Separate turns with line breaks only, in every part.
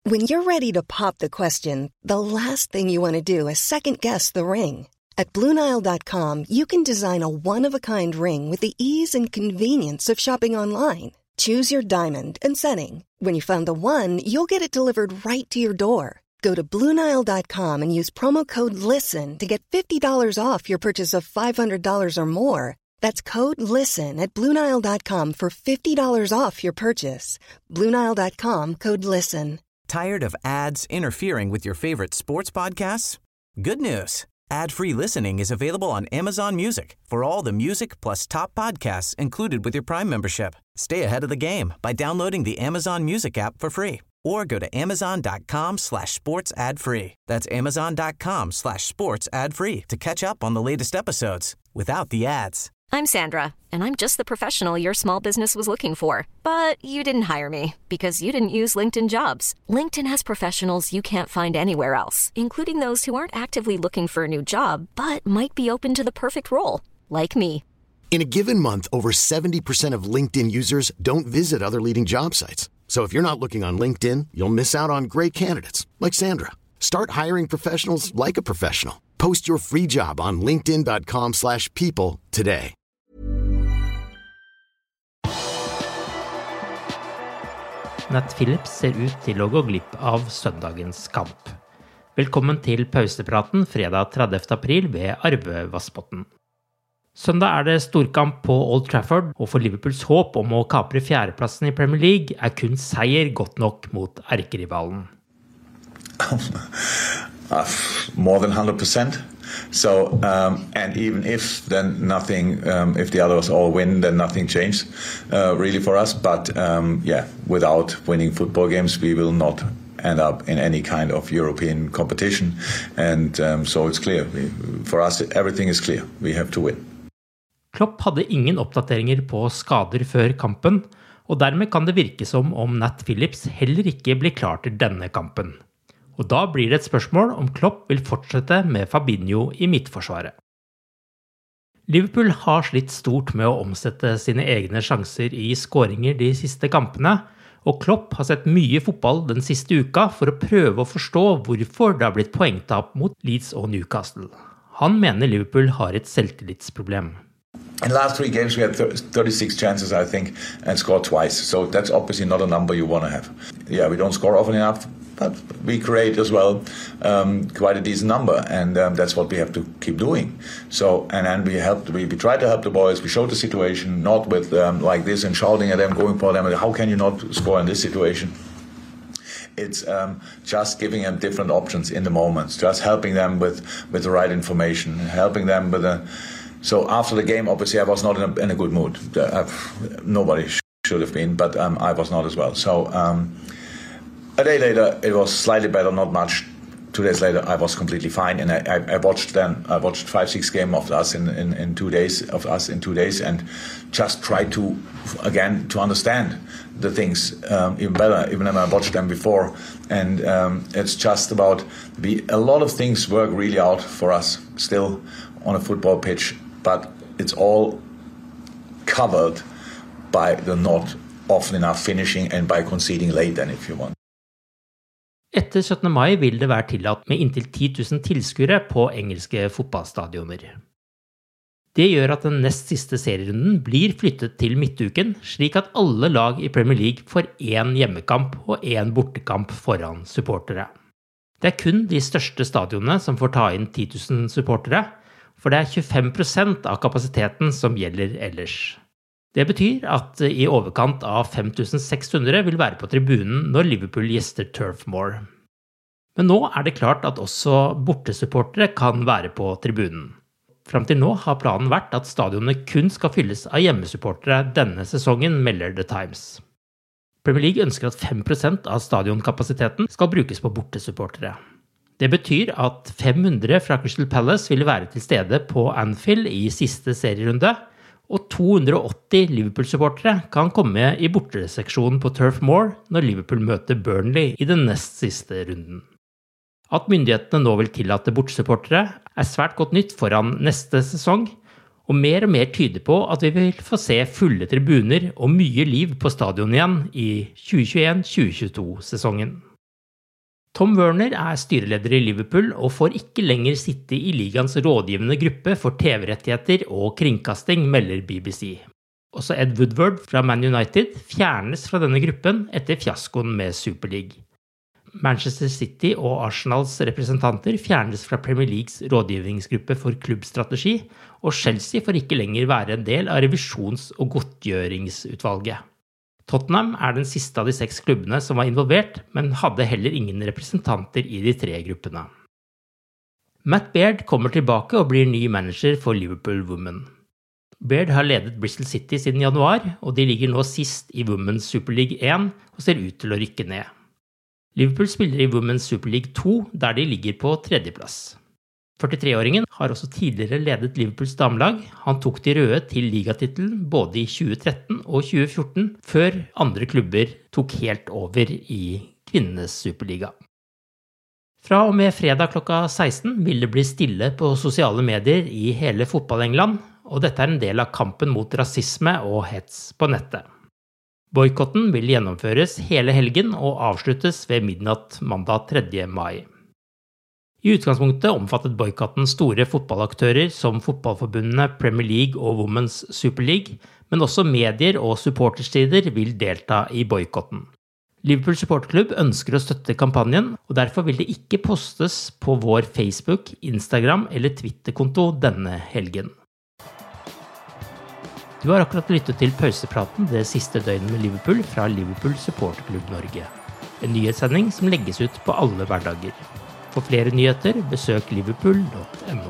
When you're ready to pop the question, the last thing you want to do is second-guess the ring. At BlueNile.com, you can design a one-of-a-kind ring with the ease and convenience of shopping online. Choose your diamond and setting. When you find the one, you'll get it delivered right to your door. Go to BlueNile.com and use promo code LISTEN to get $50 off your purchase of $500 or more. That's code LISTEN at BlueNile.com for $50 off your purchase. BlueNile.com, code LISTEN.
Tired of ads interfering with your favorite sports podcasts? Good news. Ad-free listening is available on Amazon Music for all the music plus top podcasts included with your Prime membership. Stay ahead of the game by downloading the Amazon Music app for free or go to amazon.com/sports ad-free. That's amazon.com/sports ad-free to catch up on the latest episodes without the ads.
I'm Sandra, and I'm just the professional your small business was looking for. But you didn't hire me because you didn't use LinkedIn Jobs. LinkedIn has professionals you can't find anywhere else, including those who aren't actively looking for a new job, but might be open to the perfect role, like me.
In a given month, over 70% of LinkedIn users don't visit other leading job sites. So if you're not looking on LinkedIn, you'll miss out on great candidates, like Sandra. Start hiring professionals like a professional. Post your free job on linkedin.com/people today.
Nat Phillips ser ut til å gå glipp av søndagens kamp. Velkommen til pausepraten fredag 30. april ved Arve Vassbotn. Søndag det storkamp på Old Trafford, og for Liverpools håp om å kapre fjerdeplassen I Premier League kun seier godt nok mot erkerivalen.
More than 100%. So, and even if then nothing, if the others all win, then nothing changed really for us. But without winning football games, we will not end up in any kind of European competition. And so it's clear. For us, everything is clear. We have to win.
Klopp hadde ingen oppdateringer på skader før kampen, og dermed kan det virke som om Nat Phillips heller ikke blir klar til denne kampen. Og da blir det et spørsmål om Klopp vil fortsette med Fabinho I midtforsvaret. Liverpool har slitt stort med å omsette sine egne sjanser I skåringer de siste kampene, og Klopp har sett mye fotball den siste uka for å prøve å forstå hvorfor det har blitt poengtap mot Leeds og Newcastle. Han mener Liverpool har et selvtillitsproblem.
In the last 3 games we had 36 chances, I think, and scored twice. So that's obviously not a number you want to have. Yeah, we don't score often enough, but we create as well quite a decent number, and that's what we have to keep doing. So, and then we try to help the boys. We show the situation, not with like this and shouting at them, going for them. How can you not score in this situation? It's just giving them different options in the moments, just helping them with the right information, helping them with a. So after the game, obviously, I was not in a good mood. Nobody should have been, but I was not as well. So a day later, it was slightly better, not much. 2 days later, I was completely fine, and I watched 5-6 games of us in 2 days, and just tried to again to understand the things even better, even when I watched them before. And it's just about a lot of things work really out for us still on a football pitch. But it's all covered by the not often enough finishing and by conceding late then if you want.
Etter 17. mai vil det være tillatt med inntil 10 000 tilskuere på engelske fotballstadioner. Det gjør at den nest siste serierunden blir flyttet til midtuken, slik at alle lag I Premier League får 1 hjemmekamp og 1 bortekamp foran supportere. Det kun de største stadionene som får ta inn 10 000 supportere, for det 25% av kapasiteten som gjelder ellers. Det betyr at I overkant av 5600 vil være på tribunen når Liverpool gjester Turf Moor. Men nå det klart at også bortesupportere kan være på tribunen. Frem til nå har planen vært at stadionene kun skal fylles av hjemmesupportere denne sesongen, melder The Times. Premier League ønsker at 5% av stadionkapasiteten skal brukes på bortesupportere. Det betyr at 500 fra Crystal Palace vil være til stede på Anfield I siste serierunde, og 280 Liverpool-supportere kan komme I borteseksjonen på Turf Moor når Liverpool møter Burnley I den nest siste runden. At myndighetene nå vil tillate bortesupportere svært godt nytt foran neste sesong, og mer tyder på at vi vil få se fulle tribuner og mye liv på stadion igjen I 2021-2022-sesongen. Tom Werner er styreleder i Liverpool og får ikke lenger sitte i ligaens rådgivende gruppe for TV-rettigheter og kringkasting, melder BBC. Også Ed Woodward fra Man United fjernes fra denne gruppen etter fiaskoen med Super League. Manchester City og Arsenals representanter fjernes fra Premier Leagues rådgivningsgruppe for klubbstrategi, og Chelsea får ikke lenger være en del av revisjons- og godtgjøringsutvalget. Tottenham er den siste av de 6 klubbene som var involvert, men hadde heller ingen representanter i de 3 gruppene. Matt Baird kommer tilbake og blir ny manager for Liverpool Women. Baird har ledet Bristol City siden januar, og de ligger nå sist i Women's Super League 1 og ser ut til å rykke ned. Liverpool spiller i Women's Super League 2, der de ligger på 3. plass. 43-åringen har også tidligere ledet Liverpools damelag. Han tok de røde til ligatittelen både i 2013 og 2014, før andre klubber tok helt over i kvinnenes superliga. Fra og med fredag klokka 16 vil det bli stille på sosiale medier i hele fotball-England, og dette er en del av kampen mot rasisme og hets på nettet. Boykotten vil gjennomføres hele helgen og avsluttes ved midnatt mandag 3. mai. I utgangspunktet omfattet boykotten store fotballaktører som fotballforbundene Premier League og Women's Super League, men også medier og supportersider vil delta i boykotten. Liverpool supporterklubb ønsker å støtte kampanjen, og derfor vil det ikke postes på vår Facebook, Instagram eller Twitter-konto denne helgen. Du har akkurat lyttet til pausepraten det siste døgnet med Liverpool fra Liverpool Supporterklubb Norge. En nyhetssending som legges ut på alle hverdager. For flere nyheter, besøk liverpool.no.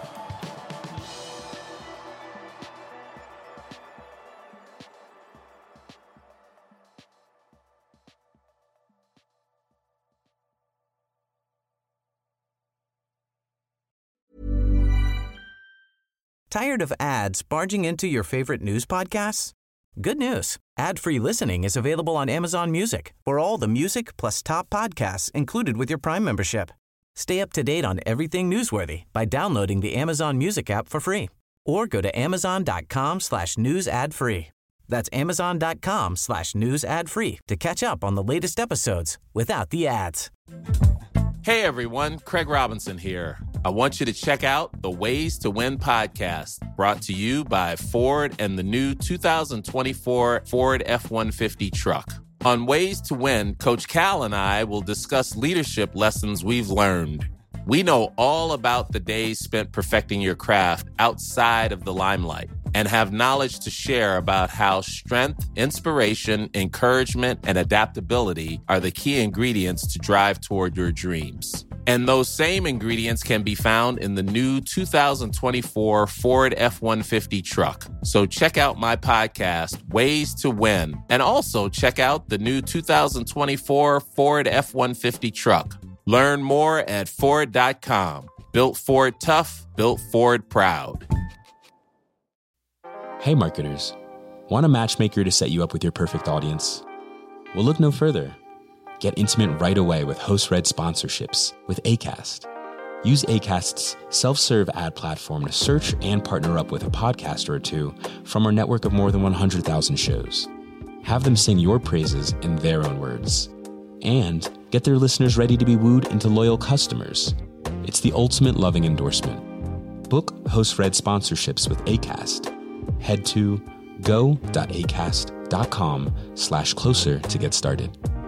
Tired of ads barging into your favorite news podcasts? Good news. Ad-free listening is available on Amazon Music for all the music plus top podcasts included with your Prime membership. Stay up to date on everything newsworthy by downloading the Amazon Music app for free or go to amazon.com/news ad free. That's amazon.com/news ad free to catch up on the latest episodes without the ads.
Hey everyone, Craig Robinson here. I want you to check out the Ways to Win podcast, brought to you by Ford and the new 2024 Ford F-150 truck. On Ways to Win, Coach Cal and I will discuss leadership lessons we've learned. We know all about the days spent perfecting your craft outside of the limelight and have knowledge to share about how strength, inspiration, encouragement, and adaptability are the key ingredients to drive toward your dreams. And those same ingredients can be found in the new 2024 Ford F-150 truck. So check out my podcast, Ways to Win, and also check out the new 2024 Ford F-150 truck. Learn more at Ford.com. Built Ford tough, built Ford proud.
Hey marketers, want a matchmaker to set you up with your perfect audience? Well, look no further. Get intimate right away with host-read sponsorships with Acast. Use Acast's self-serve ad platform to search and partner up with a podcaster or two from our network of more than 100,000 shows. Have them sing your praises in their own words. And get their listeners ready to be wooed into loyal customers. It's the ultimate loving endorsement. Book host-read sponsorships with Acast. Head to go.acast.com/closer to get started.